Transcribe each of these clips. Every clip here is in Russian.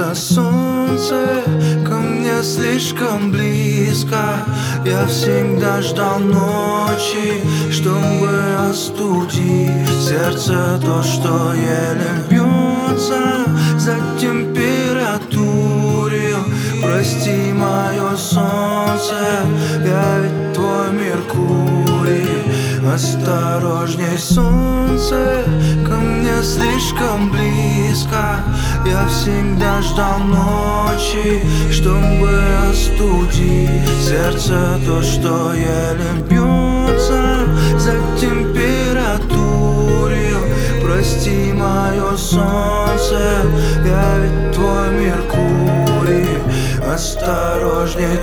Просто солнце ко мне слишком близко. Я всегда ждал ночи, чтобы остудить сердце, то, что еле бьется за температурой. Прости, мое солнце, я ведь твой Меркурий. Осторожней, солнце ко мне слишком близко. Я всегда ждал ночи, чтобы остудить сердце, то, что еле бьется за температурой. Прости, мое солнце, я ведь твой Меркурий. Осторожней.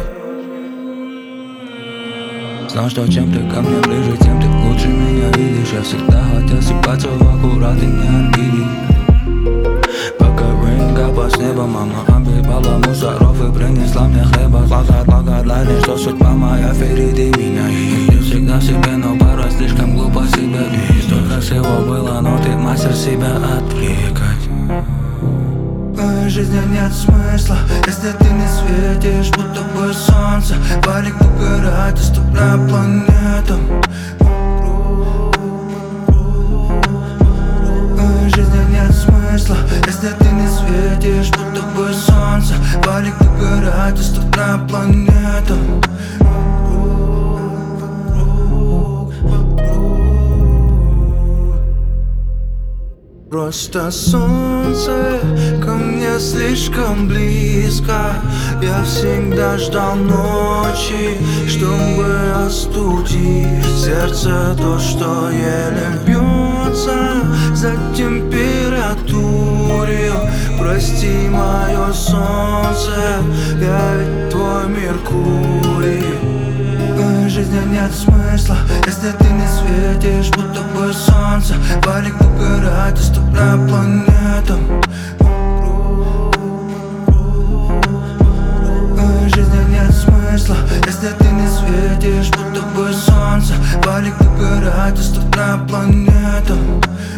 Знал, что чем ты ко мне ближе, тем ты лучше меня видишь. Я всегда хотел съебаться в аккурат и не обидеть. Пока rain капал с неба, мама объебала мусоров и принесла мне хлеба. Благодарен, что судьба моя впереди меня. И я всегда в себе, но порой слишком глупо себя. И столько всего было, но ты мастер себя отвлекать. В моей жизни нет смысла, если ты не светишь, будто бы солнце. Валик выгорает, оставляя планету. В моей жизни нет смысла, если ты не светишь, будто бы солнце. Валик выгорает, оставляя планету. Просто солнце ко мне слишком близко. Я всегда ждал ночи, чтобы остудить сердце, то, что еле бьется за температурой. Прости, мое солнце, я ведь твой Меркурий. В моей жизни нет смысла, если ты не светишь, будто бы солнце. Валик выгорает, оставляя планету. В моей жизни нет смысла, если ты не светишь, будто бы солнце. Валик выгорает, оставляя планету.